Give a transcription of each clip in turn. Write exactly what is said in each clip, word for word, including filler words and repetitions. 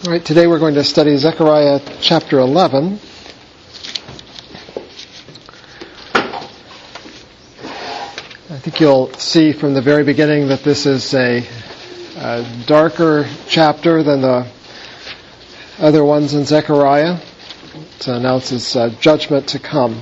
All right, today we're going to study Zechariah chapter eleven. I think you'll see from the very beginning that this is a, a darker chapter than the other ones in Zechariah. It announces uh, judgment to come.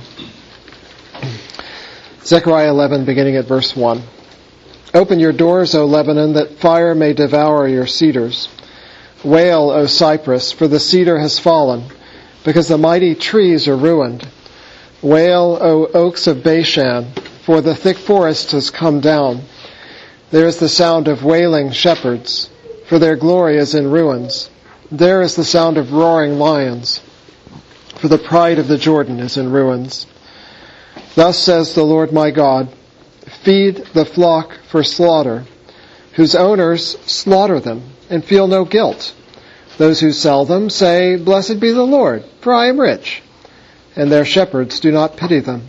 Zechariah eleven, beginning at verse one. Open your doors, O Lebanon, that fire may devour your cedars. Wail, O Cypress, for the cedar has fallen, because the mighty trees are ruined. Wail, O oaks of Bashan, for the thick forest has come down. There is the sound of wailing shepherds, for their glory is in ruins. There is the sound of roaring lions, for the pride of the Jordan is in ruins. Thus says the Lord my God, feed the flock for slaughter, whose owners slaughter them and feel no guilt. Those who sell them say, Blessed be the Lord, for I am rich. And their shepherds do not pity them.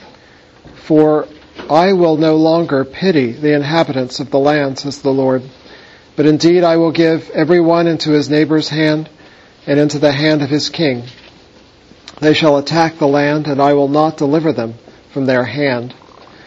For I will no longer pity the inhabitants of the land, says the Lord. But indeed I will give every one into his neighbor's hand and into the hand of his king. They shall attack the land, and I will not deliver them from their hand.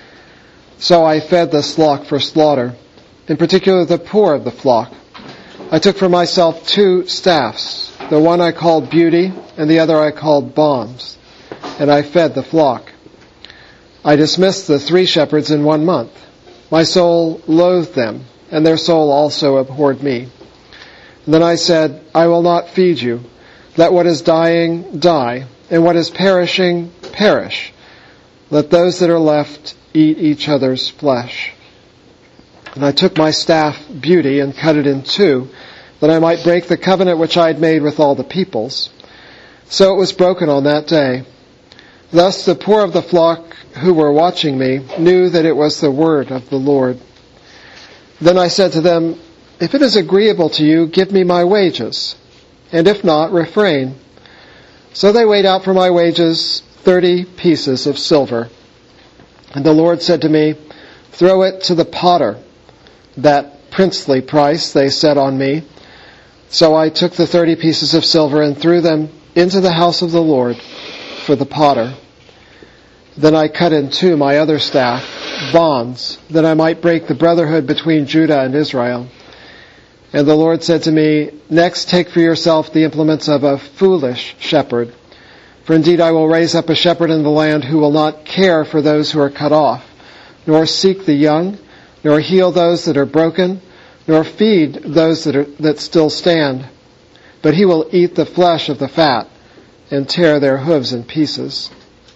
So I fed the flock for slaughter, in particular the poor of the flock. I took for myself two staffs. The one I called Beauty, and the other I called Bombs. And I fed the flock. I dismissed the three shepherds in one month. My soul loathed them, and their soul also abhorred me. And then I said, I will not feed you. Let what is dying die, and what is perishing perish. Let those that are left eat each other's flesh. And I took my staff, Beauty, and cut it in two, that I might break the covenant which I had made with all the peoples. So it was broken on that day. Thus the poor of the flock who were watching me knew that it was the word of the Lord. Then I said to them, If it is agreeable to you, give me my wages, and if not, refrain. So they weighed out for my wages thirty pieces of silver. And the Lord said to me, Throw it to the potter. That princely price they set on me. So I took the thirty pieces of silver and threw them into the house of the Lord for the potter. Then I cut in two my other staff, bonds, that I might break the brotherhood between Judah and Israel. And the Lord said to me, Next take for yourself the implements of a foolish shepherd. For indeed I will raise up a shepherd in the land who will not care for those who are cut off, nor seek the young, nor heal those that are broken, nor feed those that are, that still stand. But he will eat the flesh of the fat and tear their hooves in pieces.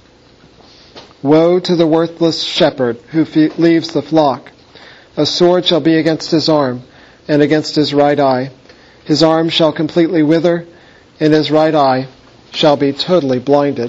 Woe to the worthless shepherd who fe- leaves the flock. A sword shall be against his arm and against his right eye. His arm shall completely wither, and his right eye shall be totally blinded.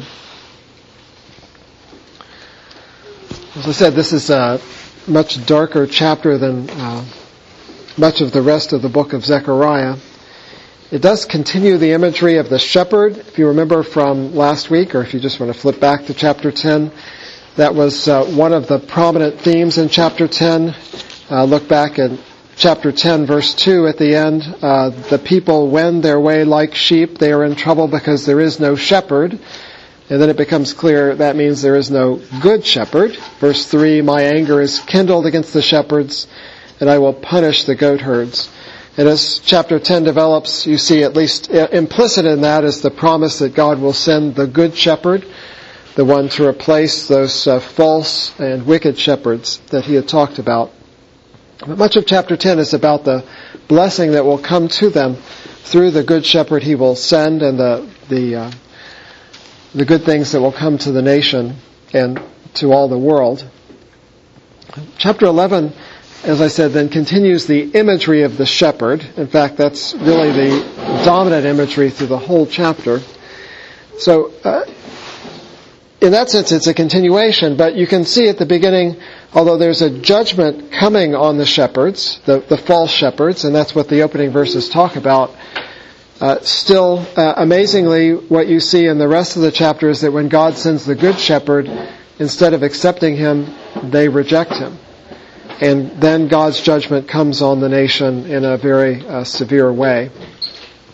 As I said, this is a much darker chapter than uh, much of the rest of the book of Zechariah. It does continue the imagery of the shepherd. If you remember from last week, or if you just want to flip back to chapter ten, that was uh, one of the prominent themes in chapter ten. Uh, look back at chapter ten, verse two at the end. Uh, the people wend their way like sheep. They are in trouble because there is no shepherd. And then it becomes clear that means there is no good shepherd. Verse three, my anger is kindled against the shepherds, and I will punish the goat herds. And as chapter ten develops, you see at least implicit in that is the promise that God will send the good shepherd, the one to replace those uh, false and wicked shepherds that he had talked about. But much of chapter ten is about the blessing that will come to them through the good shepherd he will send, and the the uh, the good things that will come to the nation and to all the world. Chapter eleven, as I said, then continues the imagery of the shepherd. In fact, that's really the dominant imagery through the whole chapter. So, uh, in that sense, it's a continuation, but you can see at the beginning, although there's a judgment coming on the shepherds, the, the false shepherds, and that's what the opening verses talk about, Uh, still, uh, amazingly, what you see in the rest of the chapter is that when God sends the good shepherd, instead of accepting him, they reject him. And then God's judgment comes on the nation in a very uh, severe way.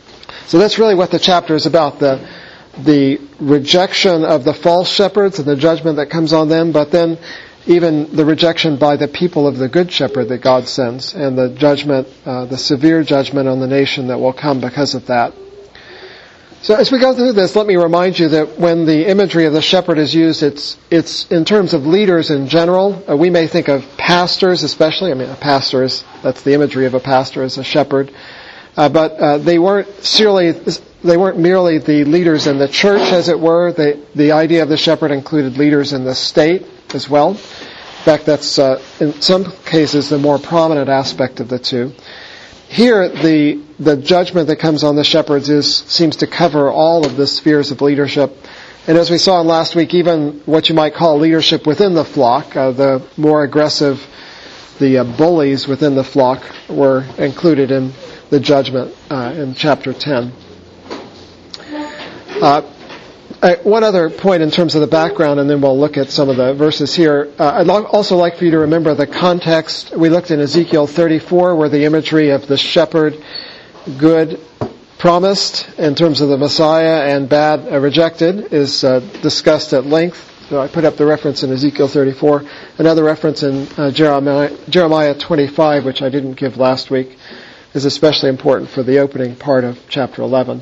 So that's really what the chapter is about, the the rejection of the false shepherds and the judgment that comes on them, but then even the rejection by the people of the good shepherd that God sends, and the judgment, uh, the severe judgment on the nation that will come because of that. So as we go through this, let me remind you that when the imagery of the shepherd is used, it's it's in terms of leaders in general. Uh, we may think of pastors especially. I mean, a pastor is, that's the imagery of a pastor as a shepherd. Uh, but uh, they weren't surely, they weren't merely the leaders in the church, as it were. They, the idea of the shepherd included leaders in the state as well. In fact, that's uh, in some cases the more prominent aspect of the two. Here, the the judgment that comes on the shepherds is seems to cover all of the spheres of leadership. And as we saw last week, even what you might call leadership within the flock, uh, the more aggressive, the uh, bullies within the flock were included in the judgment uh, in chapter ten. Uh, uh, one other point in terms of the background, and then we'll look at some of the verses here. Uh, I'd lo- also like for you to remember the context. We looked in Ezekiel thirty-four, where the imagery of the shepherd, good, promised in terms of the Messiah, and bad, uh, rejected, is uh, discussed at length. So I put up the reference in Ezekiel thirty-four. Another reference in uh, Jeremiah, Jeremiah twenty-five, which I didn't give last week, is especially important for the opening part of chapter eleven.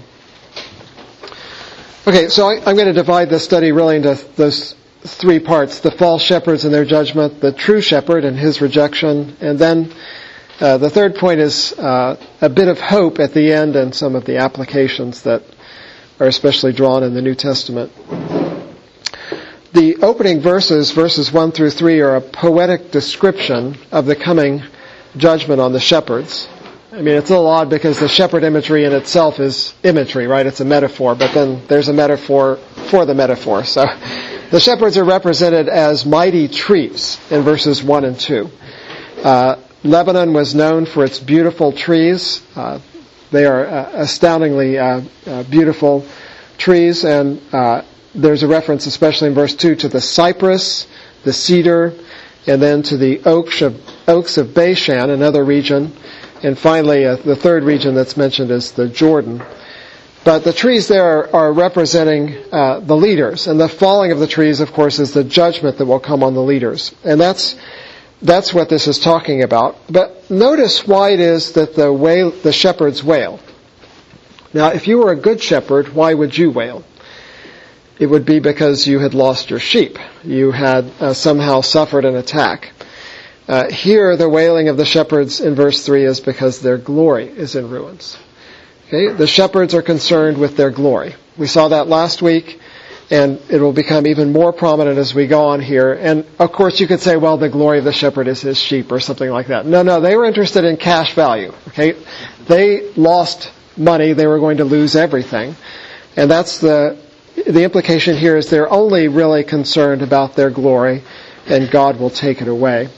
Okay, so I, I'm going to divide this study really into those three parts: the false shepherds and their judgment, the true shepherd and his rejection, and then uh, the third point is uh, a bit of hope at the end and some of the applications that are especially drawn in the New Testament. The opening verses, verses one through three, are a poetic description of the coming judgment on the shepherds. I mean, it's a little odd because the shepherd imagery in itself is imagery, right? It's a metaphor, but then there's a metaphor for the metaphor. So the shepherds are represented as mighty trees in verses one and two. Uh, Lebanon was known for its beautiful trees. Uh, they are uh, astoundingly uh, uh, beautiful trees, and uh, there's a reference, especially in verse two, to the cypress, the cedar, and then to the oaks of, oaks of Bashan, another region. And finally, uh, the third region that's mentioned is the Jordan. But the trees there are, are representing uh, the leaders. And the falling of the trees, of course, is the judgment that will come on the leaders. And that's that's what this is talking about. But notice why it is that the wail, the shepherds wail. Now, if you were a good shepherd, why would you wail? It would be because you had lost your sheep. You had uh, somehow suffered an attack. Uh, here, the wailing of the shepherds in verse three is because their glory is in ruins. Okay? The shepherds are concerned with their glory. We saw that last week, and it will become even more prominent as we go on here. And, of course, you could say, well, the glory of the shepherd is his sheep or something like that. No, no, they were interested in cash value. Okay? They lost money. They were going to lose everything. And that's the, the implication here is they're only really concerned about their glory, and God will take it away.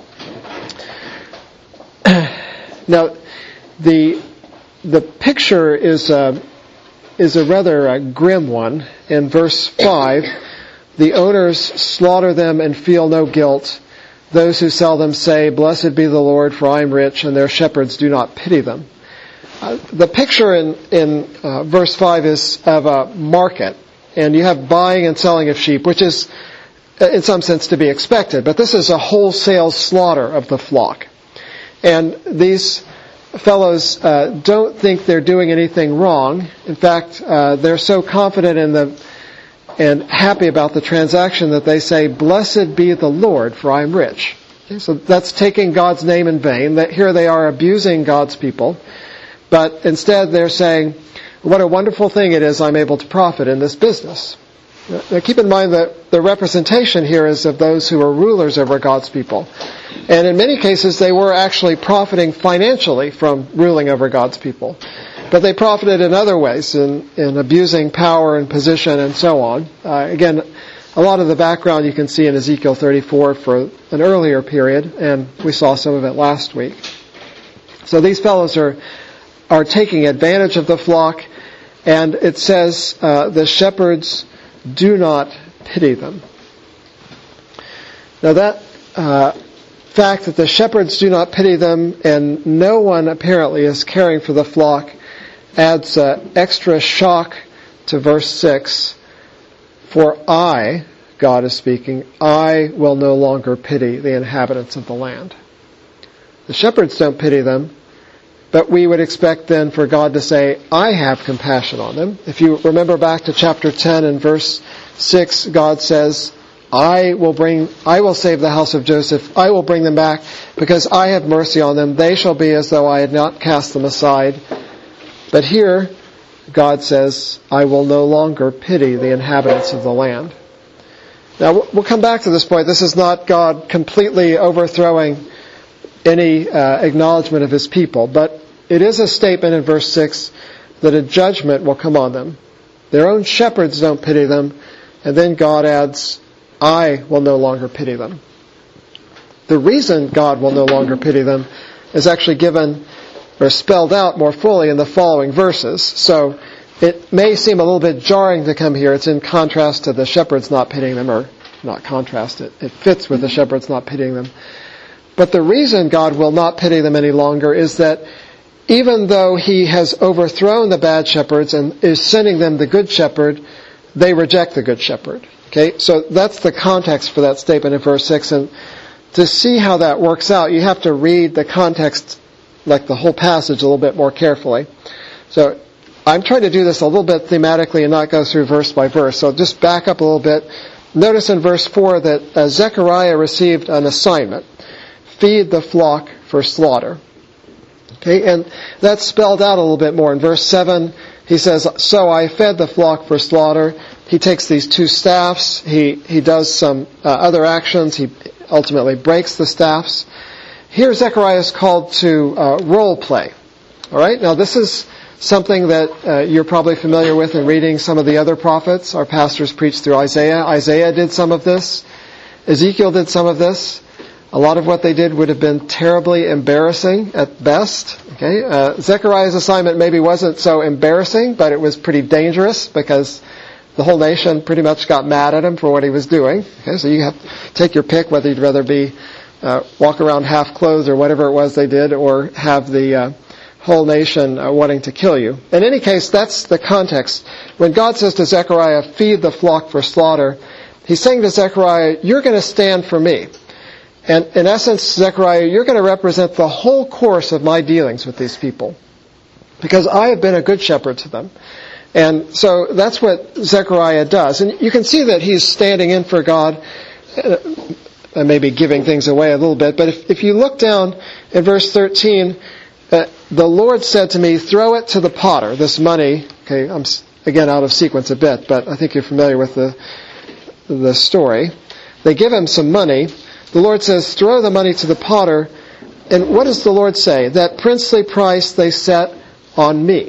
Now, the the picture is a, is a rather a grim one. In verse five, the owners slaughter them and feel no guilt. Those who sell them say, "Blessed be the Lord, for I am rich," and their shepherds do not pity them. Uh, the picture in, in uh, verse five is of a market, and you have buying and selling of sheep, which is in some sense to be expected. But this is a wholesale slaughter of the flock. And these fellows uh, don't think they're doing anything wrong. In fact, uh, they're so confident in the and happy about the transaction that they say, "Blessed be the Lord, for I am rich." Okay, so that's taking God's name in vain. That here they are abusing God's people, but instead they're saying, "What a wonderful thing it is I'm able to profit in this business." Now keep in mind that the representation here is of those who are rulers over God's people. And in many cases, they were actually profiting financially from ruling over God's people. But they profited in other ways, in, in abusing power and position and so on. Uh, again, a lot of the background you can see in Ezekiel thirty-four for an earlier period, and we saw some of it last week. So these fellows are, are taking advantage of the flock, and it says uh, the shepherds do not pity them. Now that uh, fact that the shepherds do not pity them and no one apparently is caring for the flock adds uh, extra shock to verse six. For I, God is speaking, I will no longer pity the inhabitants of the land. The shepherds don't pity them, but we would expect then for God to say, I have compassion on them. If you remember back to chapter ten and verse six, God says, I will bring, I will save the house of Joseph. I will bring them back because I have mercy on them. They shall be as though I had not cast them aside. But here, God says, I will no longer pity the inhabitants of the land. Now, we'll come back to this point. This is not God completely overthrowing any uh, acknowledgement of his people, but it is a statement in verse six that a judgment will come on them. Their own shepherds don't pity them, and then God adds, I will no longer pity them. The reason God will no longer pity them is actually given or spelled out more fully in the following verses. So it may seem a little bit jarring to come here. It's in contrast to the shepherds not pitying them, or not contrast, it, it fits with the shepherds not pitying them. But the reason God will not pity them any longer is that even though he has overthrown the bad shepherds and is sending them the good shepherd, they reject the good shepherd. Okay, so that's the context for that statement in verse six. And to see how that works out, you have to read the context, like the whole passage, a little bit more carefully. So I'm trying to do this a little bit thematically and not go through verse by verse. So just back up a little bit. Notice in verse four that uh, Zechariah received an assignment. Feed the flock for slaughter. Okay, and that's spelled out a little bit more. In verse seven, he says, so I fed the flock for slaughter. He takes these two staffs. He, he does some uh, other actions. He ultimately breaks the staffs. Here Zechariah is called to uh, role play. All right, now this is something that uh, you're probably familiar with in reading some of the other prophets. Our pastors preached through Isaiah. Isaiah did some of this. Ezekiel did some of this. A lot of what they did would have been terribly embarrassing at best. Okay, uh, Zechariah's assignment maybe wasn't so embarrassing, but it was pretty dangerous because the whole nation pretty much got mad at him for what he was doing. Okay, so you have to take your pick whether you'd rather be uh, walk around half clothed or whatever it was they did, or have the uh, whole nation uh, wanting to kill you. In any case, that's the context. When God says to Zechariah, feed the flock for slaughter, he's saying to Zechariah, you're going to stand for me. And in essence, Zechariah, you're going to represent the whole course of my dealings with these people, because I have been a good shepherd to them. And so that's what Zechariah does. And you can see that he's standing in for God. I may be giving things away a little bit, but if, if you look down in verse thirteen, uh, the Lord said to me, throw it to the potter, this money. Okay, I'm again out of sequence a bit, but I think you're familiar with the the story. They give him some money. The Lord says, throw the money to the potter. And what does the Lord say? That princely price they set on me.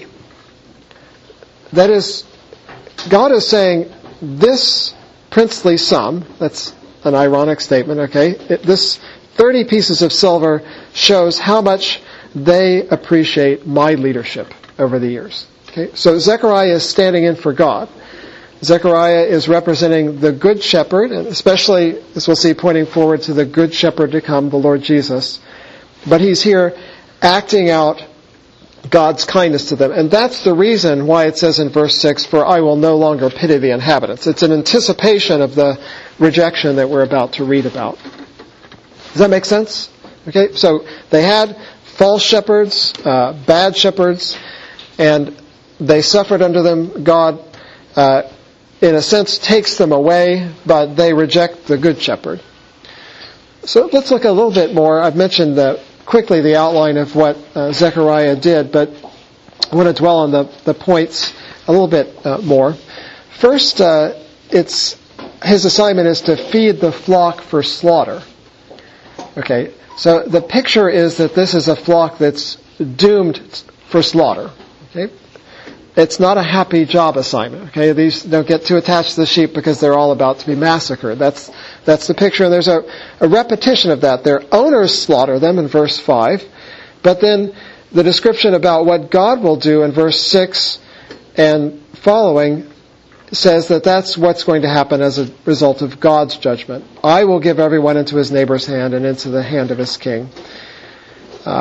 That is, God is saying, this princely sum, that's an ironic statement, okay? It, this thirty pieces of silver shows how much they appreciate my leadership over the years. Okay? So Zechariah is standing in for God. Zechariah is representing the good shepherd, and especially, as we'll see, pointing forward to the good shepherd to come, the Lord Jesus. But he's here acting out God's kindness to them. And that's the reason why it says in verse six, for I will no longer pity the inhabitants. It's an anticipation of the rejection that we're about to read about. Does that make sense? Okay, so they had false shepherds, uh, bad shepherds, and they suffered under them. God, uh, in a sense, takes them away, but they reject the good shepherd. So let's look a little bit more. I've mentioned the, quickly the outline of what uh, Zechariah did, but I want to dwell on the, the points a little bit uh, more. First, uh, it's his assignment is to feed the flock for slaughter. Okay, so the picture is that this is a flock that's doomed for slaughter. Okay. It's not a happy job assignment. Okay, these don't get too attached to the sheep because they're all about to be massacred. That's that's the picture, and there's a, a repetition of that. Their owners slaughter them in verse five, but then the description about what God will do in verse six and following says that that's what's going to happen as a result of God's judgment. I will give everyone into his neighbor's hand and into the hand of his king. Uh,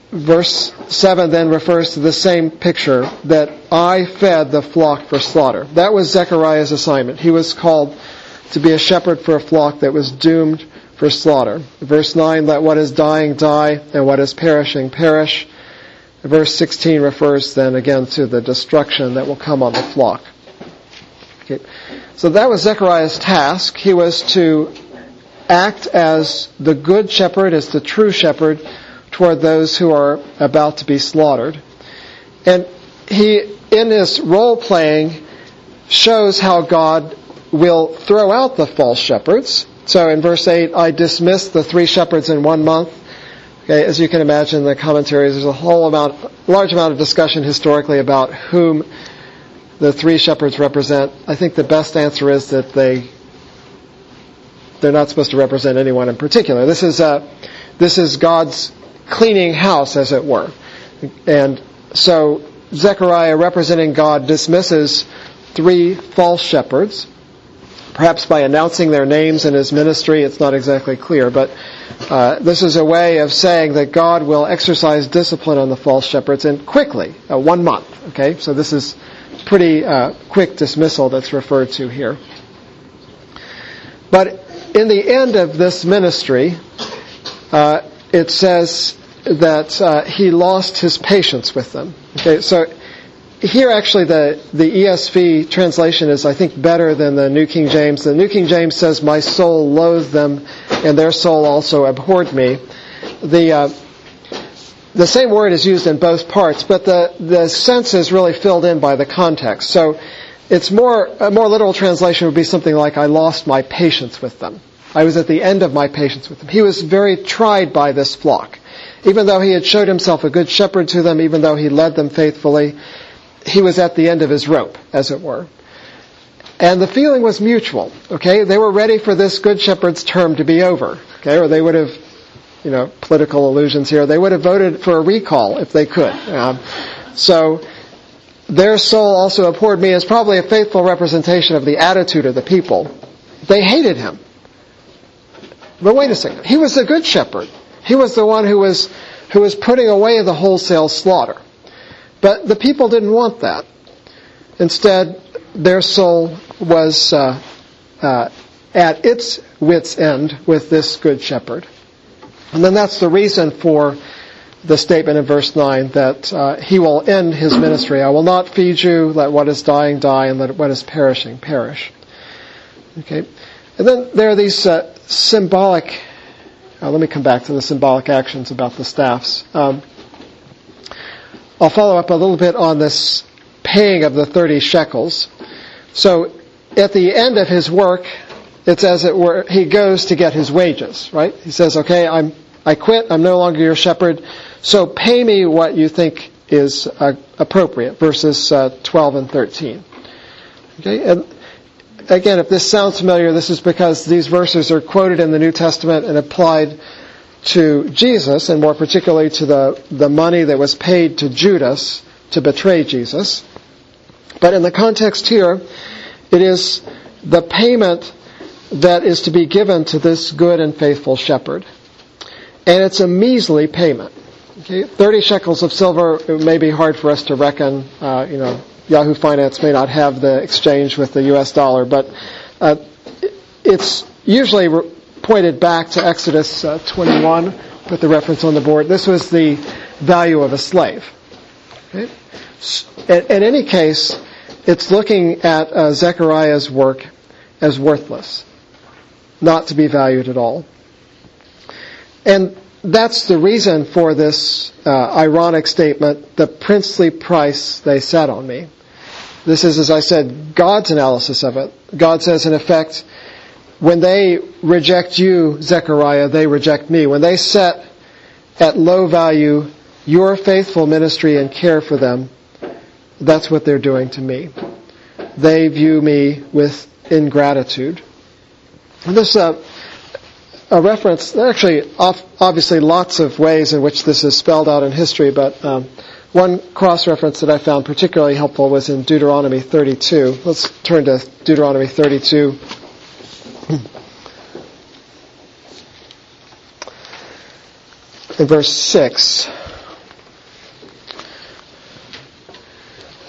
verse seven then refers to the same picture, that I fed the flock for slaughter. That was Zechariah's assignment. He was called to be a shepherd for a flock that was doomed for slaughter. Verse nine, let what is dying die, and what is perishing perish. Verse sixteen refers then again to the destruction that will come on the flock. Okay. So that was Zechariah's task. He was to act as the good shepherd, as the true shepherd, toward those who are about to be slaughtered. And he, in his role-playing, shows how God will throw out the false shepherds. So in verse eight, I dismissed the three shepherds in one month. Okay, as you can imagine in the commentaries, there's a whole amount, large amount of discussion historically about whom the three shepherds represent. I think the best answer is that they, they're not supposed to represent anyone in particular. This is, uh, this is God's cleaning house, as it were. And so Zechariah, representing God, dismisses three false shepherds, perhaps by announcing their names in his ministry. It's not exactly clear, but uh, this is a way of saying that God will exercise discipline on the false shepherds, and quickly, uh, one month. Okay, so this is pretty uh, quick dismissal that's referred to here. But in the end of this ministry, uh, it says that uh, he lost his patience with them. Okay, so here actually the, the E S V translation is, I think, better than the New King James. The New King James says, my soul loathed them, and their soul also abhorred me. The uh, the same word is used in both parts, but the, the sense is really filled in by the context. So it's more, a more literal translation would be something like, I lost my patience with them. I was at the end of my patience with them. He was very tried by this flock. Even though he had showed himself a good shepherd to them, even though he led them faithfully, he was at the end of his rope, as it were. And the feeling was mutual, okay? They were ready for this good shepherd's term to be over, okay? Or they would have, you know, political allusions here, they would have voted for a recall if they could. Um, so their soul also abhorred me is probably a faithful representation of the attitude of the people. They hated him. But wait a second. He was the good shepherd. He was the one who was who was putting away the wholesale slaughter. But the people didn't want that. Instead, their soul was uh, uh, at its wit's end with this good shepherd. And then that's the reason for the statement in verse nine that uh, he will end his ministry. I will not feed you, let what is dying die, and let what is perishing perish. Okay. And then there are these uh, symbolic, uh, let me come back to the symbolic actions about the staffs. Um, I'll follow up a little bit on this paying of the thirty shekels. So at the end of his work, it's as it were, he goes to get his wages, right? He says, okay, I'm, I quit, I'm no longer your shepherd, so pay me what you think is uh, appropriate, verses uh, twelve and thirteen. Okay, and again, if this sounds familiar, this is because these verses are quoted in the New Testament and applied to Jesus, and more particularly to the, the money that was paid to Judas to betray Jesus. But in the context here, it is the payment that is to be given to this good and faithful shepherd. And it's a measly payment. Okay? thirty shekels of silver, it may be hard for us to reckon. Uh, you know, Yahoo Finance may not have the exchange with the U S dollar, but uh, it's usually re- pointed back to Exodus uh, twenty-one, put the reference on the board. This was the value of a slave. Okay? In, in any case, it's looking at uh, Zechariah's work as worthless, not to be valued at all. And that's the reason for this uh, ironic statement, the princely price they set on me. This is, as I said, God's analysis of it. God says, in effect, when they reject you, Zechariah, they reject me. When they set at low value your faithful ministry and care for them, that's what they're doing to me. They view me with ingratitude. And this uh, a reference, actually, obviously lots of ways in which this is spelled out in history, but um, one cross-reference that I found particularly helpful was in Deuteronomy thirty-two. Let's turn to Deuteronomy thirty-two. In verse six.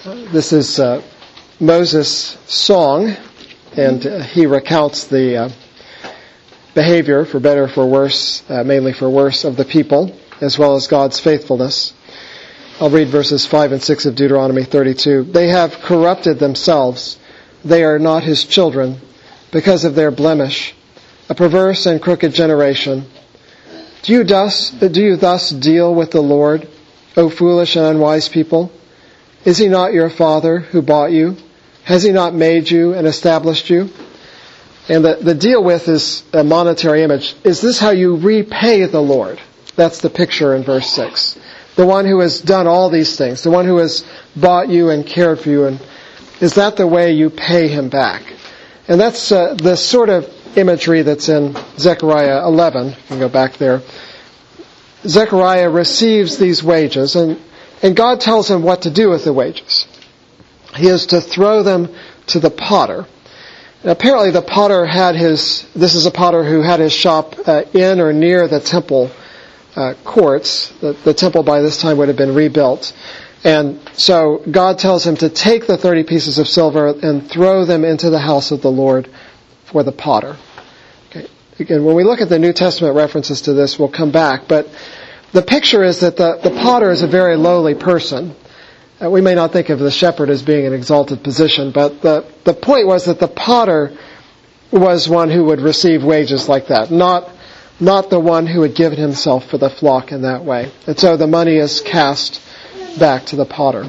This is uh, Moses' song, and uh, he recounts the uh, behavior, for better or for worse, uh, mainly for worse, of the people, as well as God's faithfulness. I'll read verses five and six of Deuteronomy thirty-two. They have corrupted themselves. They are not his children because of their blemish, a perverse and crooked generation. Do you thus, do you thus deal with the Lord, O foolish and unwise people? Is he not your father who bought you? Has he not made you and established you? And the, the deal with is a monetary image. Is this how you repay the Lord? That's the picture in verse six. The one who has done all these things, the one who has bought you and cared for you, and is that the way you pay him back? And that's uh, the sort of imagery that's in Zechariah eleven. You can go back there. Zechariah receives these wages, and, and God tells him what to do with the wages. He is to throw them to the potter. And apparently the potter had his, this is a potter who had his shop uh, in or near the temple uh, courts. The, the temple by this time would have been rebuilt. And so God tells him to take the thirty pieces of silver and throw them into the house of the Lord for the potter. Okay. Again, when we look at the New Testament references to this, we'll come back. But the picture is that the, the potter is a very lowly person. Uh, we may not think of the shepherd as being an exalted position, but the, the point was that the potter was one who would receive wages like that, not not the one who had given himself for the flock in that way. And so the money is cast back to the potter.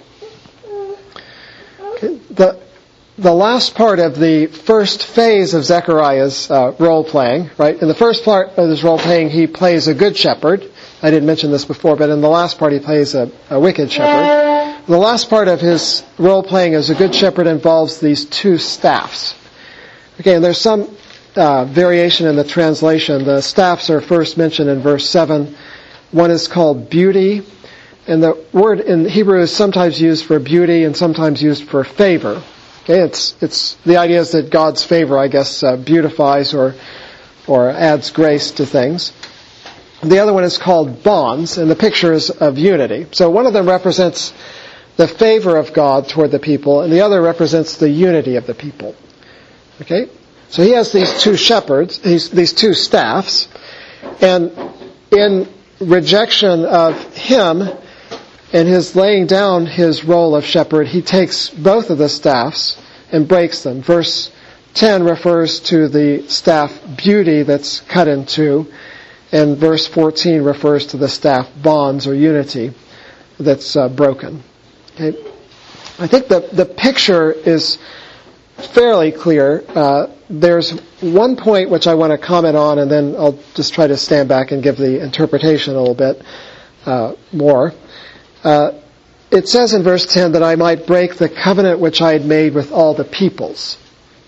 Okay. The the last part of the first phase of Zechariah's uh, role playing, right? In the first part of his role playing, he plays a good shepherd. I didn't mention this before, but in the last part, he plays a, a wicked shepherd. The last part of his role playing as a good shepherd involves these two staffs. Okay, and there's some uh, variation in the translation. The staffs are first mentioned in verse seven. One is called beauty. And the word in Hebrew is sometimes used for beauty and sometimes used for favor. Okay, it's it's the idea is that God's favor, I guess, uh, beautifies or or adds grace to things. The other one is called bonds, and the picture is of unity. So one of them represents the favor of God toward the people, and the other represents the unity of the people. Okay, so he has these two shepherds, these these two staffs, and in rejection of him and his laying down his role of shepherd, he takes both of the staffs and breaks them. Verse ten refers to the staff beauty that's cut in two, and verse fourteen refers to the staff bonds or unity that's uh, broken. Okay. I think the, the picture is fairly clear. Uh, there's one point which I want to comment on, and then I'll just try to stand back and give the interpretation a little bit uh, more. Uh, it says in verse ten that I might break the covenant which I had made with all the peoples.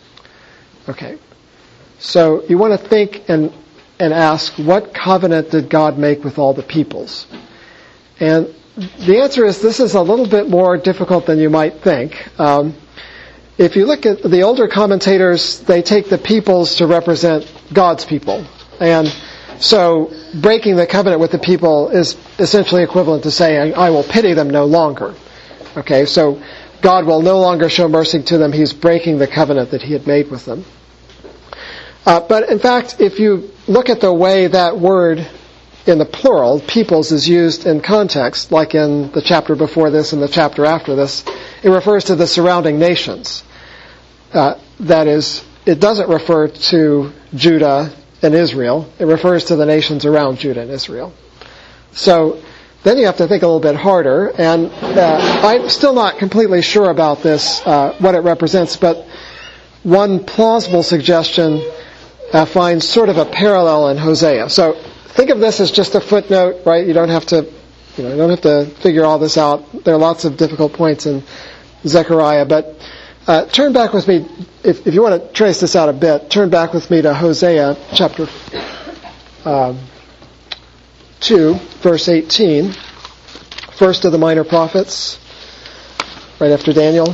Okay. So you want to think and and ask, what covenant did God make with all the peoples? And the answer is this is a little bit more difficult than you might think. Um, if you look at the older commentators, they take the peoples to represent God's people. And so breaking the covenant with the people is essentially equivalent to saying, I will pity them no longer. Okay, so God will no longer show mercy to them. He's breaking the covenant that he had made with them. Uh, but in fact, if you look at the way that word in the plural, peoples, is used in context, like in the chapter before this and the chapter after this, it refers to the surrounding nations. Uh, that is, it doesn't refer to Judah and Israel. It refers to the nations around Judah and Israel. So then you have to think a little bit harder, and uh, I'm still not completely sure about this, uh, what it represents, but one plausible suggestion uh, finds sort of a parallel in Hosea. So think of this as just a footnote, right? You don't have to, you know, you don't have to figure all this out. There are lots of difficult points in Zechariah, but uh, turn back with me, if, if you want to trace this out a bit, turn back with me to Hosea chapter um, two, verse eighteen, first of the minor prophets, right after Daniel.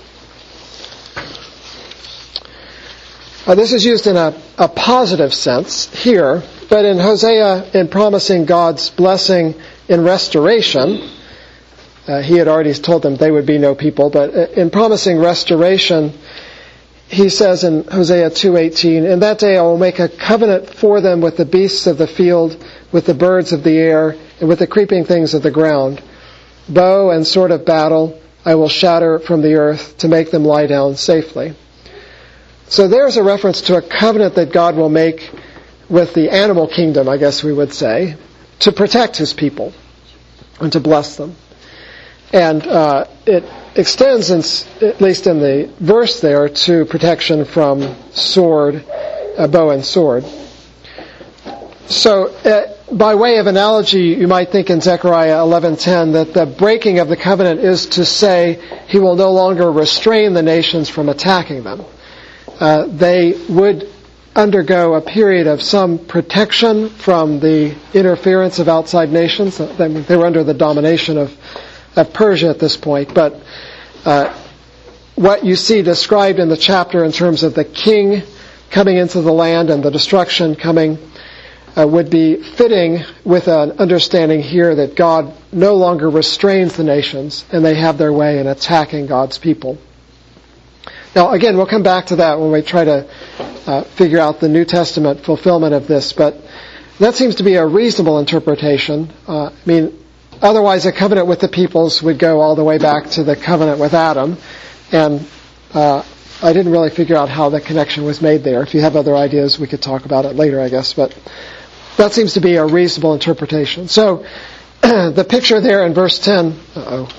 Uh, this is used in a, a positive sense here, but in Hosea, in promising God's blessing in restoration, Uh, he had already told them they would be no people, but in promising restoration, he says in Hosea two eighteen, "In that day I will make a covenant for them with the beasts of the field, with the birds of the air, and with the creeping things of the ground. Bow and sword of battle I will shatter from the earth to make them lie down safely." So there's a reference to a covenant that God will make with the animal kingdom, I guess we would say, to protect his people and to bless them. And uh, it extends, in, at least in the verse there, to protection from sword, uh, bow and sword. So, uh, by way of analogy, you might think in Zechariah eleven ten that the breaking of the covenant is to say he will no longer restrain the nations from attacking them. Uh, they would undergo a period of some protection from the interference of outside nations. They were under the domination of of Persia at this point, but uh, what you see described in the chapter in terms of the king coming into the land and the destruction coming uh, would be fitting with an understanding here that God no longer restrains the nations and they have their way in attacking God's people. Now, again, we'll come back to that when we try to uh, figure out the New Testament fulfillment of this, but that seems to be a reasonable interpretation. Uh, I mean, otherwise, a covenant with the peoples would go all the way back to the covenant with Adam, and uh, I didn't really figure out how the connection was made there. If you have other ideas, we could talk about it later, I guess, but that seems to be a reasonable interpretation. So, the picture there in verse ten, uh-oh.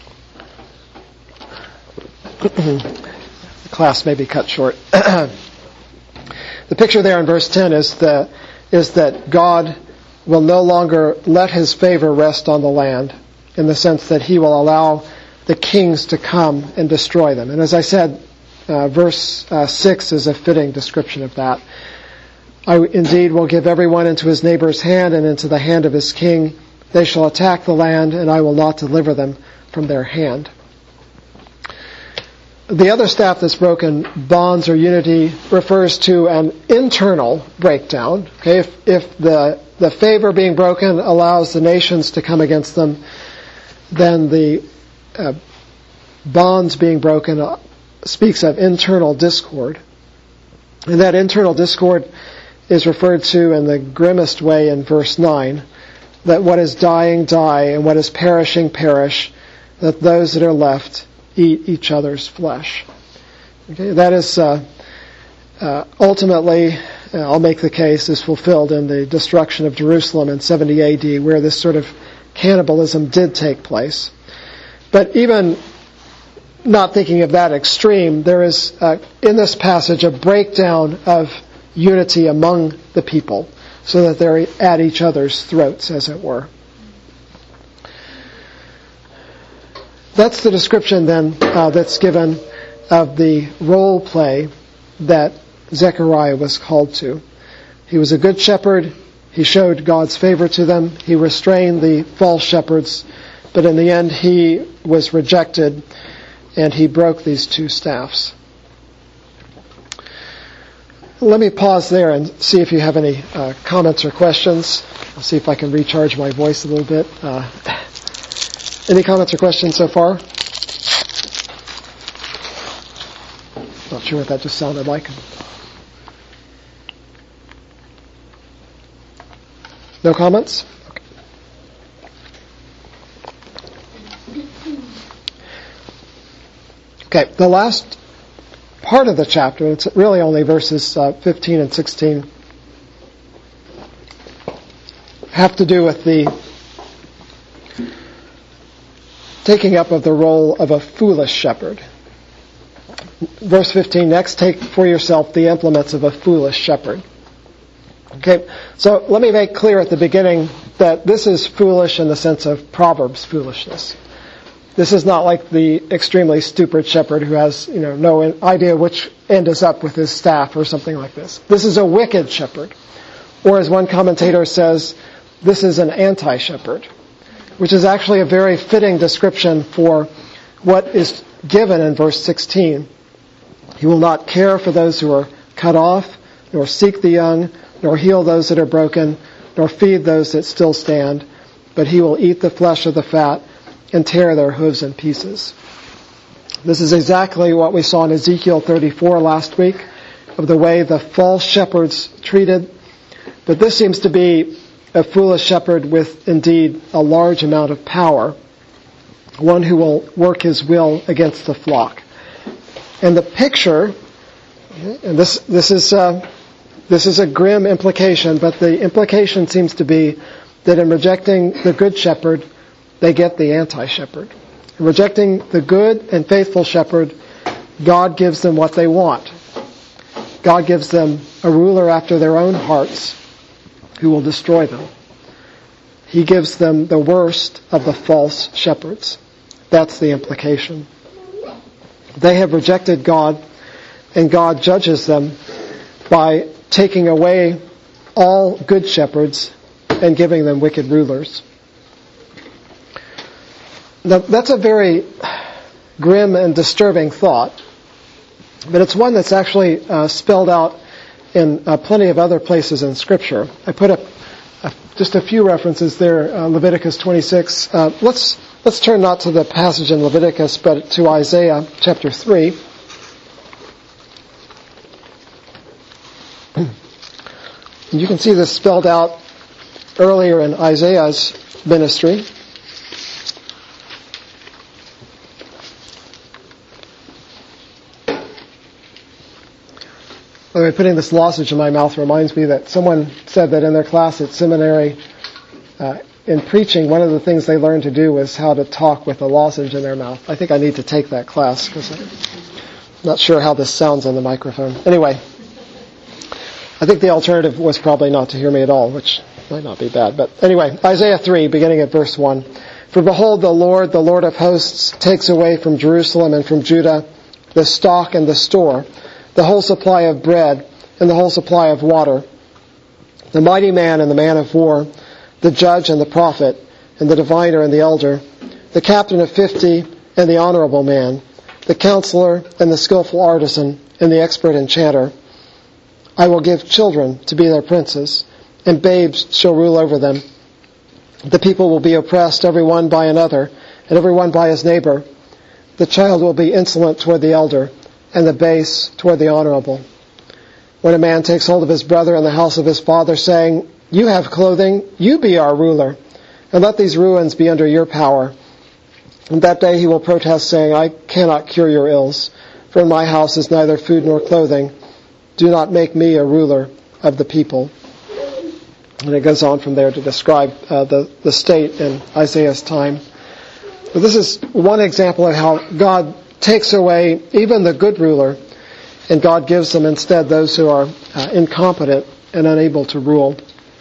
The class may be cut short. The picture there in verse ten is the is that God will no longer let his favor rest on the land, in the sense that he will allow the kings to come and destroy them. And as I said, uh, verse uh, six is a fitting description of that. "I indeed will give everyone into his neighbor's hand and into the hand of his king. They shall attack the land, and I will not deliver them from their hand." The other staff that's broken, bonds or unity, refers to an internal breakdown. Okay, if, if the the favor being broken allows the nations to come against them, then the uh, bonds being broken uh, speaks of internal discord. And that internal discord is referred to in the grimmest way in verse nine, that what is dying, die, and what is perishing, perish, that those that are left eat each other's flesh. Okay, that is uh, uh, ultimately, uh, I'll make the case, is fulfilled in the destruction of Jerusalem in seventy A D, where this sort of cannibalism did take place. But even not thinking of that extreme, there is uh, in this passage a breakdown of unity among the people, so that they're at each other's throats, as it were. That's the description then uh, that's given of the role play that Zechariah was called to. He was a good shepherd. He showed God's favor to them. He restrained the false shepherds. But in the end, he was rejected, and he broke these two staffs. Let me pause there and see if you have any uh, comments or questions. I'll see if I can recharge my voice a little bit. Uh, Any comments or questions so far? Not sure what that just sounded like. No comments? Okay. Okay, the last part of the chapter, it's really only verses uh, fifteen and sixteen, have to do with the taking up of the role of a foolish shepherd. Verse fifteen, next, take for yourself the implements of a foolish shepherd. Okay, so let me make clear at the beginning that this is foolish in the sense of Proverbs foolishness. This is not like the extremely stupid shepherd who has, you know, no idea which end is up with his staff or something like this. This is a wicked shepherd. Or as one commentator says, this is an anti-shepherd, which is actually a very fitting description for what is given in verse sixteen. He will not care for those who are cut off, nor seek the young, nor heal those that are broken, nor feed those that still stand, but he will eat the flesh of the fat and tear their hooves in pieces. This is exactly what we saw in Ezekiel thirty-four last week, of the way the false shepherds treated. But this seems to be a foolish shepherd with indeed a large amount of power, one who will work his will against the flock. And the picture, and this this is uh, this is a grim implication, but the implication seems to be that in rejecting the good shepherd, they get the anti-shepherd. In rejecting the good and faithful shepherd, God gives them what they want. God gives them a ruler after their own hearts who will destroy them. He gives them the worst of the false shepherds. That's the implication. They have rejected God, and God judges them by taking away all good shepherds and giving them wicked rulers. Now, that's a very grim and disturbing thought, but it's one that's actually uh, spelled out in uh, plenty of other places in Scripture. I put up uh, just a few references there. Uh, Leviticus twenty-six. Uh, let's let's turn not to the passage in Leviticus, but to Isaiah chapter three. And you can see this spelled out earlier in Isaiah's ministry. By the way, putting this lozenge in my mouth reminds me that someone said that in their class at seminary, uh, in preaching, one of the things they learned to do was how to talk with a lozenge in their mouth. I think I need to take that class because I'm not sure how this sounds on the microphone. Anyway, I think the alternative was probably not to hear me at all, which might not be bad. But anyway, Isaiah three, beginning at verse one. For behold, the Lord, the Lord of hosts, takes away from Jerusalem and from Judah the stock and the store, the whole supply of bread and the whole supply of water, the mighty man and the man of war, the judge and the prophet, and the diviner and the elder, the captain of fifty and the honorable man, the counselor and the skillful artisan and the expert enchanter. I will give children to be their princes, and babes shall rule over them. The people will be oppressed, every one by another, and every one by his neighbor. The child will be insolent toward the elder, and the base toward the honorable. When a man takes hold of his brother in the house of his father, saying, You have clothing, you be our ruler, and let these ruins be under your power. And that day he will protest, saying, I cannot cure your ills, for in my house is neither food nor clothing. Do not make me a ruler of the people. And it goes on from there to describe uh, the, the state in Isaiah's time. But this is one example of how God takes away even the good ruler, and God gives them instead those who are uh, incompetent and unable to rule.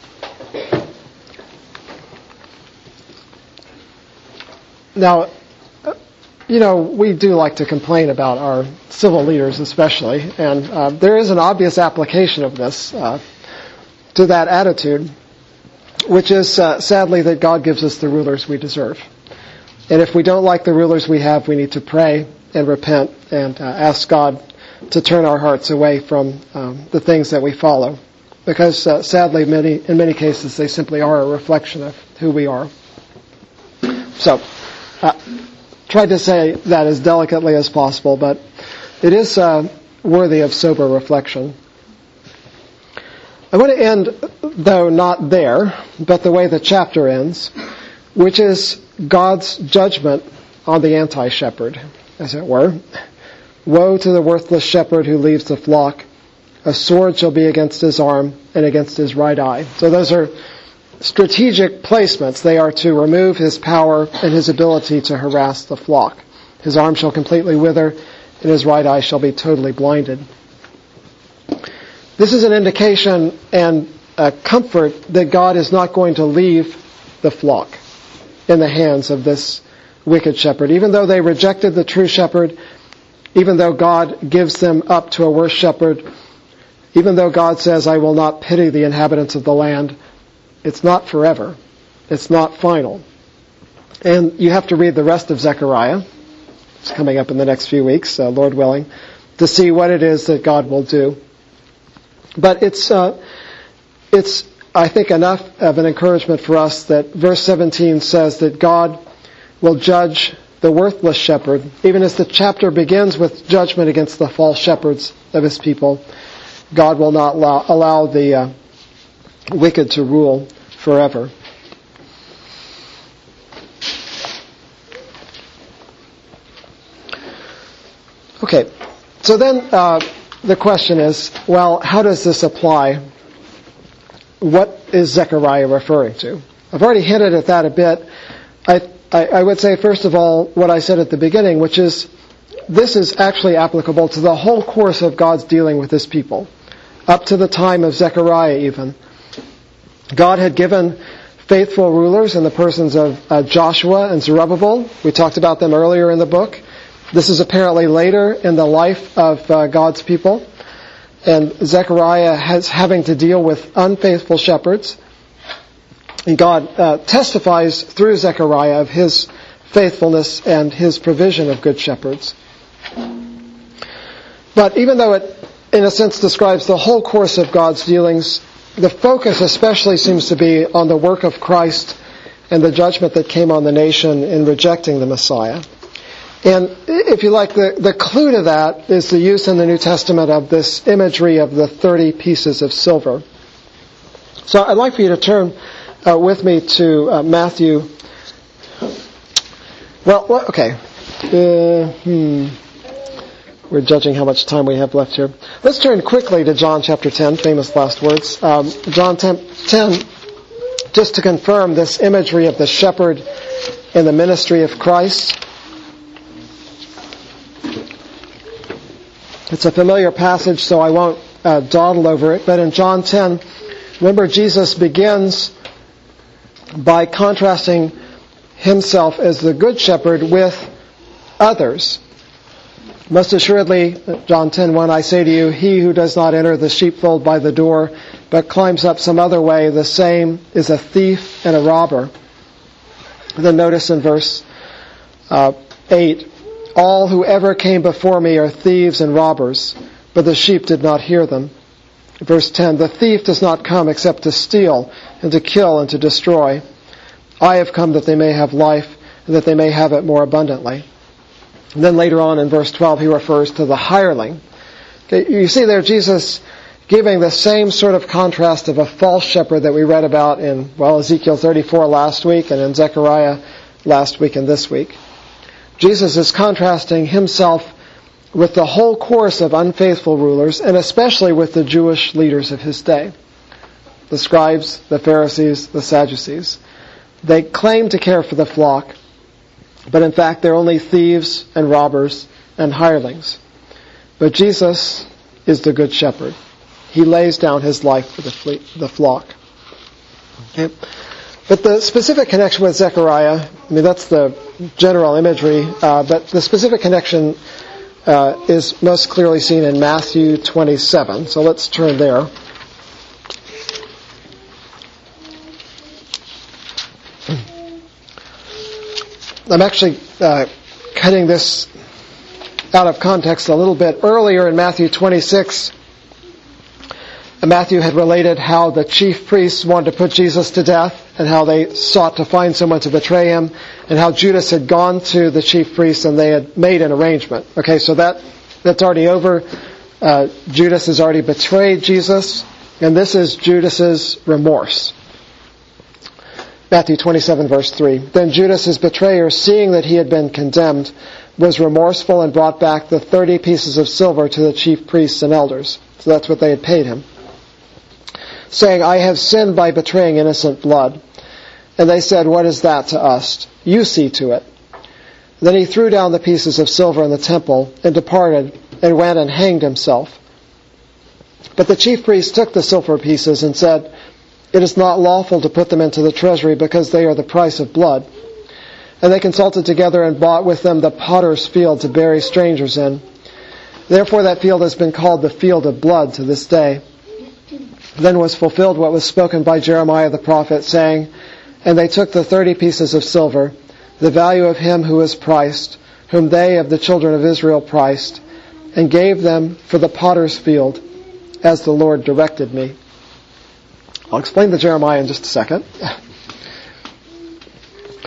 Now, you know, we do like to complain about our civil leaders especially, and uh, there is an obvious application of this uh, to that attitude, which is uh, sadly that God gives us the rulers we deserve. And if we don't like the rulers we have, we need to pray and repent and uh, ask God to turn our hearts away from um, the things that we follow. Because uh, sadly, many in many cases, they simply are a reflection of who we are. So, uh, tried to say that as delicately as possible, but it is uh, worthy of sober reflection. I want to end, though not there, but the way the chapter ends, which is God's judgment on the anti-shepherd, as it were. Woe to the worthless shepherd who leaves the flock. A sword shall be against his arm and against his right eye. So those are strategic placements. They are to remove his power and his ability to harass the flock. His arm shall completely wither, and his right eye shall be totally blinded. This is an indication and a comfort that God is not going to leave the flock in the hands of this wicked shepherd. Even though they rejected the true shepherd, even though God gives them up to a worse shepherd, even though God says, I will not pity the inhabitants of the land, it's not forever. It's not final. And you have to read the rest of Zechariah. It's coming up in the next few weeks, uh, Lord willing, to see what it is that God will do. But it's, uh, it's, I think, enough of an encouragement for us that verse seventeen says that God will judge the worthless shepherd, even as the chapter begins with judgment against the false shepherds of his people. God will not allow, allow the uh, wicked to rule forever. Okay, so then uh, the question is, well, how does this apply? What is Zechariah referring to? I've already hinted at that a bit. I, I, I would say, first of all, what I said at the beginning, which is this is actually applicable to the whole course of God's dealing with his people, up to the time of Zechariah even. God had given faithful rulers in the persons of uh, Joshua and Zerubbabel. We talked about them earlier in the book. This is apparently later in the life of uh, God's people. And Zechariah has having to deal with unfaithful shepherds. And God uh, testifies through Zechariah of his faithfulness and his provision of good shepherds. But even though it, in a sense, describes the whole course of God's dealings, the focus especially seems to be on the work of Christ and the judgment that came on the nation in rejecting the Messiah. And if you like, the, the clue to that is the use in the New Testament of this imagery of the thirty pieces of silver. So I'd like for you to turn uh, with me to uh, Matthew. Well, well okay. Uh, hmm. We're judging how much time we have left here. Let's turn quickly to John chapter ten, famous last words. Um, John ten, ten, just to confirm this imagery of the shepherd in the ministry of Christ. It's a familiar passage, so I won't uh, dawdle over it. But in John ten, remember Jesus begins by contrasting himself as the good shepherd with others. Most assuredly, John ten one, I say to you, he who does not enter the sheepfold by the door, but climbs up some other way, the same is a thief and a robber. Then notice in verse uh, eight, all who ever came before me are thieves and robbers, but the sheep did not hear them. Verse ten, the thief does not come except to steal and to kill and to destroy. I have come that they may have life and that they may have it more abundantly. And then later on in verse twelve, he refers to the hireling. Okay, you see there Jesus giving the same sort of contrast of a false shepherd that we read about in, well, Ezekiel thirty-four last week and in Zechariah last week and this week. Jesus is contrasting himself with the whole course of unfaithful rulers, and especially with the Jewish leaders of his day. The scribes, the Pharisees, the Sadducees. They claim to care for the flock, but in fact they're only thieves and robbers and hirelings. But Jesus is the good shepherd. He lays down his life for the, fle- the flock. Okay? But the specific connection with Zechariah, I mean, that's the general imagery, uh, but the specific connection uh, is most clearly seen in Matthew twenty-seven. So let's turn there. I'm actually uh, cutting this out of context a little bit. Earlier in Matthew twenty-six, Matthew had related how the chief priests wanted to put Jesus to death and how they sought to find someone to betray him, and how Judas had gone to the chief priests and they had made an arrangement. Okay, so that that's already over. Uh, Judas has already betrayed Jesus, and this is Judas's remorse. Matthew twenty-seven, verse three. Then Judas, his betrayer, seeing that he had been condemned, was remorseful and brought back the thirty pieces of silver to the chief priests and elders. So that's what they had paid him. Saying, I have sinned by betraying innocent blood. And they said, what is that to us? You see to it. Then he threw down the pieces of silver in the temple and departed and went and hanged himself. But the chief priests took the silver pieces and said, it is not lawful to put them into the treasury because they are the price of blood. And they consulted together and bought with them the potter's field to bury strangers in. Therefore that field has been called the field of blood to this day. Then was fulfilled what was spoken by Jeremiah the prophet, saying, and they took the thirty pieces of silver, the value of him who was priced, whom they of the children of Israel priced, and gave them for the potter's field, as the Lord directed me. I'll explain the Jeremiah in just a second.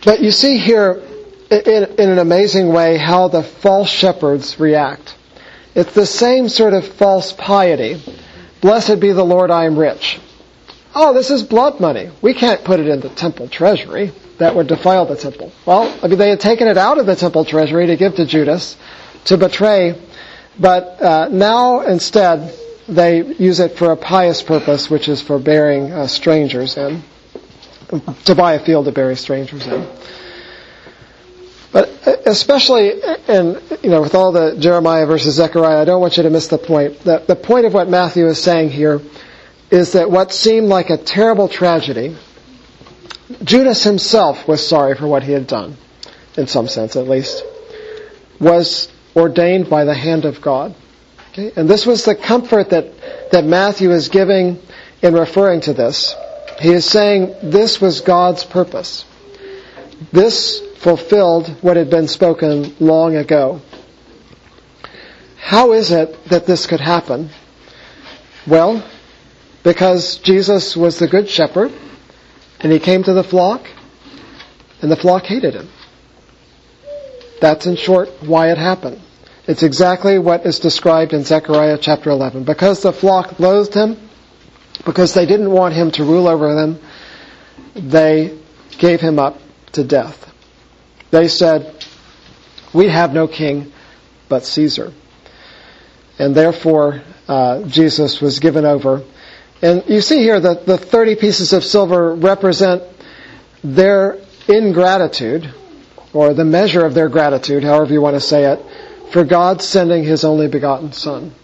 But you see here, in, in an amazing way, how the false shepherds react. It's the same sort of false piety. Blessed be the Lord, I am rich. Oh, this is blood money. We can't put it in the temple treasury. That would defile the temple. Well, I mean, they had taken it out of the temple treasury to give to Judas, to betray. But uh, now, instead, they use it for a pious purpose, which is for burying uh, strangers in. To buy a field to bury strangers in. But especially in, you know, with all the Jeremiah versus Zechariah, I don't want you to miss the point. The, the point of what Matthew is saying here is that what seemed like a terrible tragedy, Judas himself was sorry for what he had done, in some sense at least, was ordained by the hand of God. Okay? And this was the comfort that, that Matthew is giving in referring to this. He is saying this was God's purpose. This fulfilled what had been spoken long ago. How is it that this could happen? Well, because Jesus was the good shepherd, and he came to the flock, and the flock hated him. That's in short why it happened. It's exactly what is described in Zechariah chapter eleven. Because the flock loathed him, because they didn't want him to rule over them, they gave him up to death. They said, we have no king but Caesar. And therefore, uh, Jesus was given over. And you see here that the thirty pieces of silver represent their ingratitude, or the measure of their gratitude, however you want to say it, for God sending his only begotten Son.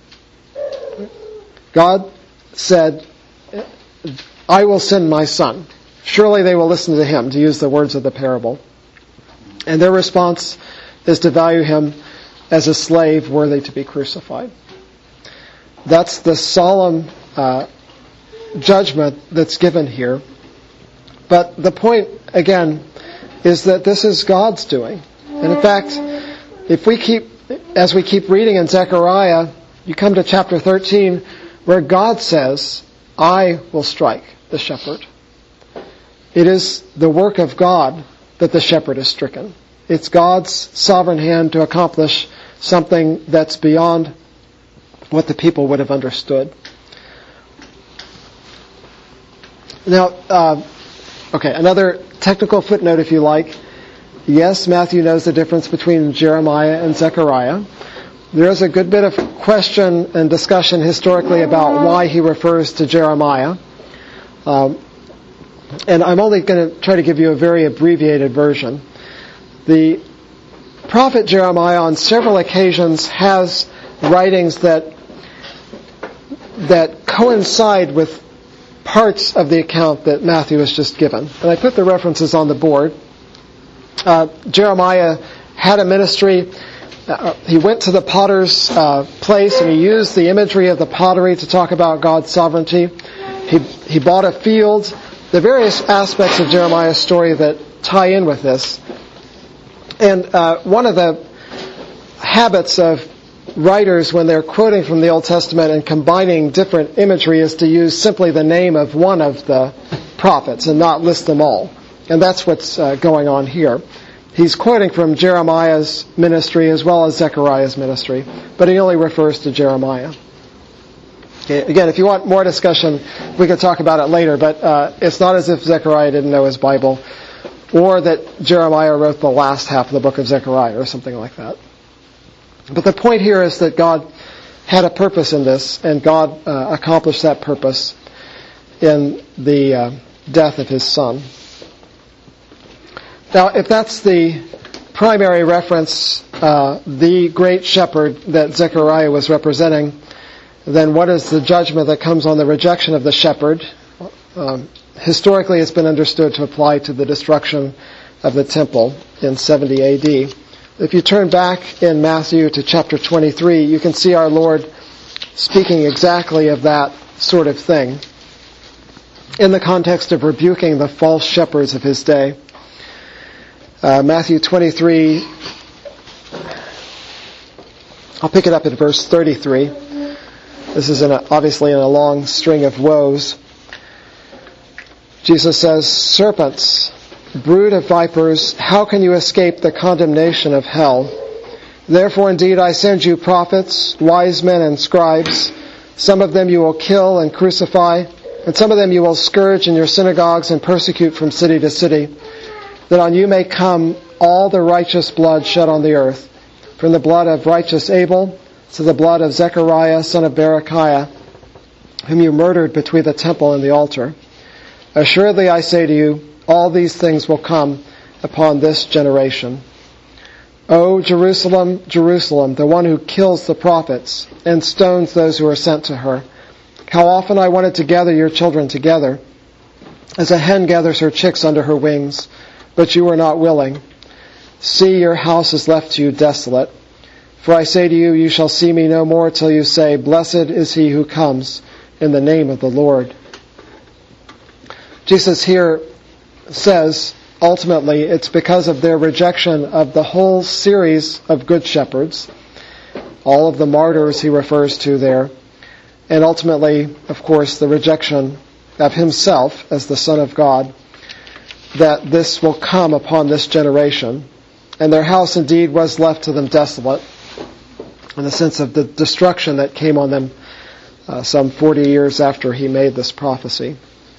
God said, I will send my Son. Surely they will listen to him, to use the words of the parable. And their response is to value him as a slave worthy to be crucified. That's the solemn uh, judgment that's given here. But the point, again, is that this is God's doing. And in fact, if we keep, as we keep reading in Zechariah, you come to chapter thirteen, where God says, I will strike the shepherd. It is the work of God that the shepherd is stricken. It's God's sovereign hand to accomplish something that's beyond what the people would have understood. Now, uh, okay, another technical footnote if you like. Yes, Matthew knows the difference between Jeremiah and Zechariah. There is a good bit of question and discussion historically about why he refers to Jeremiah. Um, and I'm only going to try to give you a very abbreviated version. The prophet Jeremiah on several occasions has writings that that coincide with parts of the account that Matthew has just given. And I put the references on the board. Uh, Jeremiah had a ministry. Uh, he went to the potter's uh, place and he used the imagery of the pottery to talk about God's sovereignty. He, he bought a field. The various aspects of Jeremiah's story that tie in with this. And uh, one of the habits of writers when they're quoting from the Old Testament and combining different imagery is to use simply the name of one of the prophets and not list them all. And that's what's uh, going on here. He's quoting from Jeremiah's ministry as well as Zechariah's ministry, but he only refers to Jeremiah. Okay, again, if you want more discussion, we could talk about it later, but uh, it's not as if Zechariah didn't know his Bible, or that Jeremiah wrote the last half of the book of Zechariah, or something like that. But the point here is that God had a purpose in this, and God uh, accomplished that purpose in the uh, death of his Son. Now, if that's the primary reference, uh, the great shepherd that Zechariah was representing, then what is the judgment that comes on the rejection of the shepherd? Um, historically, it's been understood to apply to the destruction of the temple in seventy A D. If you turn back in Matthew to chapter twenty-three, you can see our Lord speaking exactly of that sort of thing in the context of rebuking the false shepherds of his day. Uh, Matthew twenty-three, I'll pick it up at verse thirty-three. This is in a, obviously in a long string of woes. Jesus says, serpents, Brood of vipers, how can you escape the condemnation of hell? Therefore, indeed, I send you prophets, wise men, and scribes. Some of them you will kill and crucify, and some of them you will scourge in your synagogues and persecute from city to city, that on you may come all the righteous blood shed on the earth, from the blood of righteous Abel to the blood of Zechariah, son of Berechiah, whom you murdered between the temple and the altar. Assuredly, I say to you, all these things will come upon this generation. O Jerusalem, Jerusalem, the one who kills the prophets and stones those who are sent to her. How often I wanted to gather your children together, as a hen gathers her chicks under her wings, but you were not willing. See, your house is left to you desolate. For I say to you, you shall see me no more till you say, Blessed is he who comes in the name of the Lord. Jesus here says, ultimately, it's because of their rejection of the whole series of good shepherds, all of the martyrs he refers to there, and ultimately, of course, the rejection of himself as the Son of God, that this will come upon this generation. And their house indeed was left to them desolate, in the sense of the destruction that came on them uh, some forty years after he made this prophecy.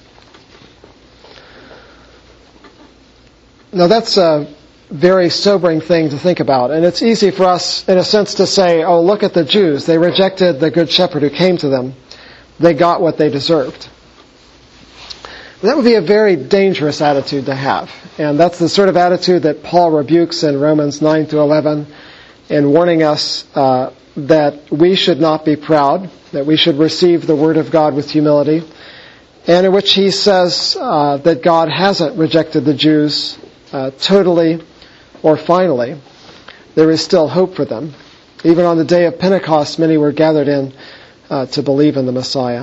Now that's a very sobering thing to think about. And it's easy for us, in a sense, to say, oh, look at the Jews. They rejected the Good Shepherd who came to them. They got what they deserved. That would be a very dangerous attitude to have. And that's the sort of attitude that Paul rebukes in Romans nine through eleven, in warning us uh, that we should not be proud, that we should receive the Word of God with humility, and in which he says uh, that God hasn't rejected the Jews uh, totally or finally. There is still hope for them. Even on the day of Pentecost, many were gathered in uh, to believe in the Messiah.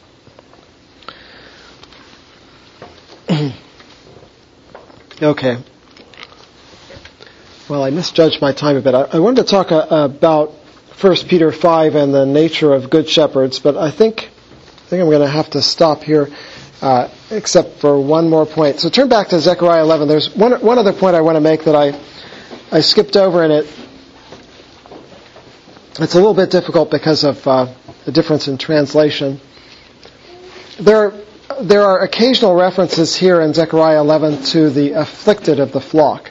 Okay. Well, I misjudged my time a bit. I, I wanted to talk uh, about First Peter five and the nature of good shepherds, but I think I think I'm going to have to stop here, uh, except for one more point. So turn back to Zechariah eleven. There's one one other point I want to make that I I skipped over, and it it's a little bit difficult because of uh, the difference in translation. There. There are occasional references here in Zechariah eleven to the afflicted of the flock.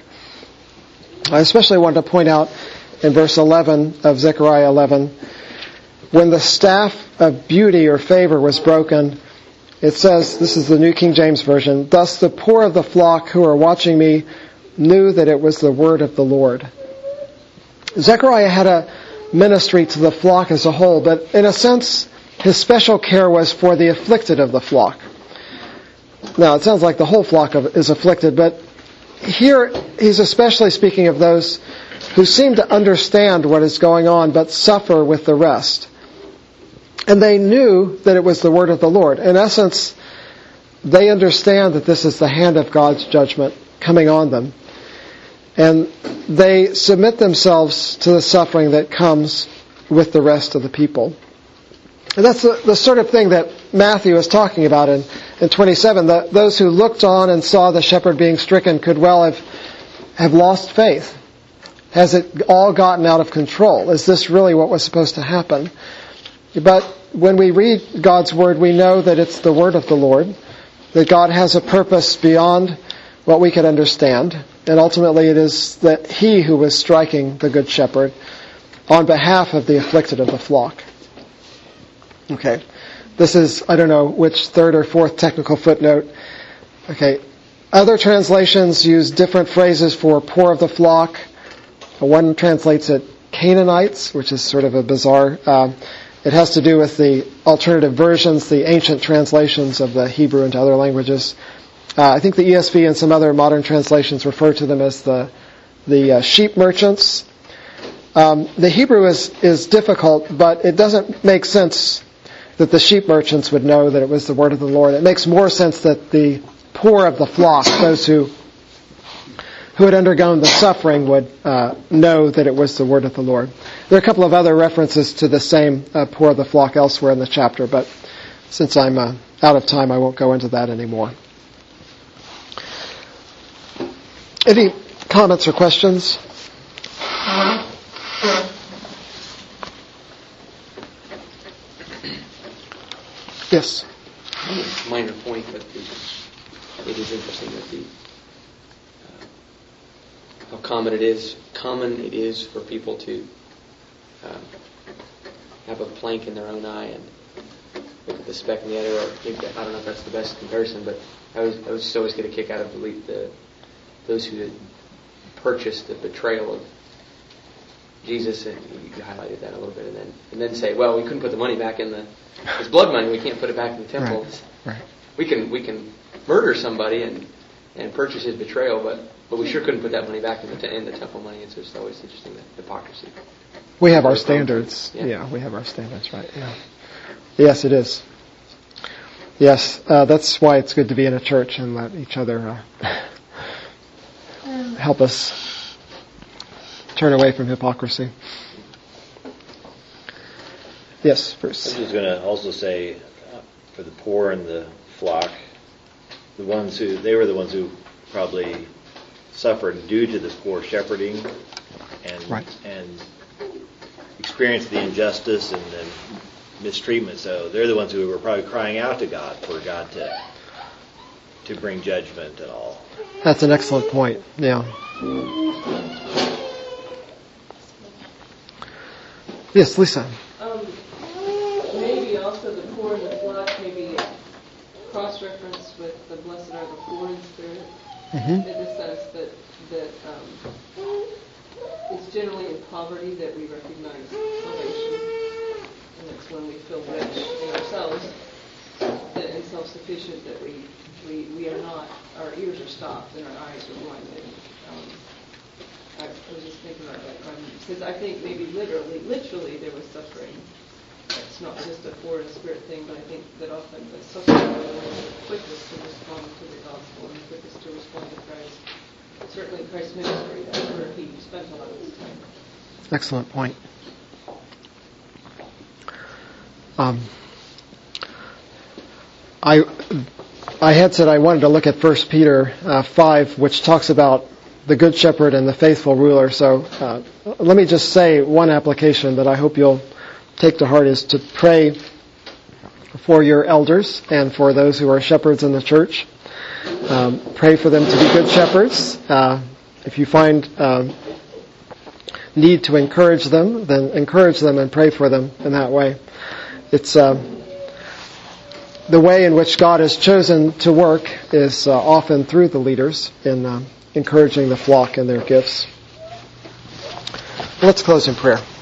I especially want to point out in verse eleven of Zechariah eleven, when the staff of beauty or favor was broken, it says, this is the New King James Version, thus the poor of the flock who are watching me knew that it was the word of the Lord. Zechariah had a ministry to the flock as a whole, but in a sense, his special care was for the afflicted of the flock. Now, it sounds like the whole flock of, is afflicted, but here he's especially speaking of those who seem to understand what is going on, but suffer with the rest. And they knew that it was the word of the Lord. In essence, they understand that this is the hand of God's judgment coming on them. And they submit themselves to the suffering that comes with the rest of the people. And that's the, the sort of thing that Matthew is talking about in, in twenty-seven. The, those who looked on and saw the shepherd being stricken could well have, have lost faith. Has it all gotten out of control? Is this really what was supposed to happen? But when we read God's word, we know that it's the word of the Lord, that God has a purpose beyond what we could understand. And ultimately it is that he who was striking the good shepherd on behalf of the afflicted of the flock. Okay, this is, I don't know which third or fourth technical footnote. Okay, other translations use different phrases for poor of the flock. One translates it Canaanites, which is sort of a bizarre. Uh, it has to do with the alternative versions, the ancient translations of the Hebrew into other languages. Uh, I think the E S V and some other modern translations refer to them as the the uh, sheep merchants. Um, the Hebrew is is difficult, but it doesn't make sense that the sheep merchants would know that it was the word of the Lord. It makes more sense that the poor of the flock, those who who had undergone the suffering, would uh, know that it was the word of the Lord. There are a couple of other references to the same uh, poor of the flock elsewhere in the chapter, but since I'm uh, out of time, I won't go into that anymore. Any comments or questions? Yes. Minor point, but the, it is interesting that the uh, how common it is common it is for people to uh, have a plank in their own eye and look at the speck in the other. Or maybe, I don't know if that's the best comparison, but I was I was just always get a kick out of the, the those who had purchased the betrayal of Jesus, and you highlighted that a little bit, and then and then say, well, we couldn't put the money back in the it's blood money. We can't put it back in the temple. Right. Right. We can we can murder somebody and, and purchase his betrayal, but, but we sure couldn't put that money back in the te- in the temple money. It's just always interesting, that hypocrisy. We have our standards. Yeah. yeah, we have our standards, right? Yeah. Yes, it is. Yes, uh, that's why it's good to be in a church and let each other uh, help us turn away from hypocrisy. Yes, Bruce. I'm just going to also say, uh, for the poor in the flock, the ones who they were the ones who probably suffered due to this poor shepherding, and right. and experienced the injustice and the mistreatment. So they're the ones who were probably crying out to God for God to to bring judgment and all. That's an excellent point. Yeah. Yes, Lisa. Um, maybe also the poor in the flock, maybe cross-reference with the blessed are the poor in spirit, Mm-hmm. in the sense that that um, it's generally in poverty that we recognize salvation, and it's when we feel rich in ourselves that, and self-sufficient that we, we we are not, our ears are stopped and our eyes are blinded. Um, I, I was just thinking about that, um, because I think maybe literally, literally there was suffering. It's not just a poor in spirit thing, but I think that often the suffering are the quickest to respond to the gospel and the quickest to respond to Christ. Certainly Christ's ministry, that's where he spent a lot of his time. Excellent point. Um, I I had said I wanted to look at First Peter uh, five, which talks about the good shepherd and the faithful ruler. So uh, let me just say one application that I hope you'll take to heart is to pray for your elders and for those who are shepherds in the church. Um, pray for them to be good shepherds. Uh, if you find um, need to encourage them, then encourage them and pray for them in that way. It's uh, the way in which God has chosen to work is uh, often through the leaders in uh, encouraging the flock and their gifts. Let's close in prayer.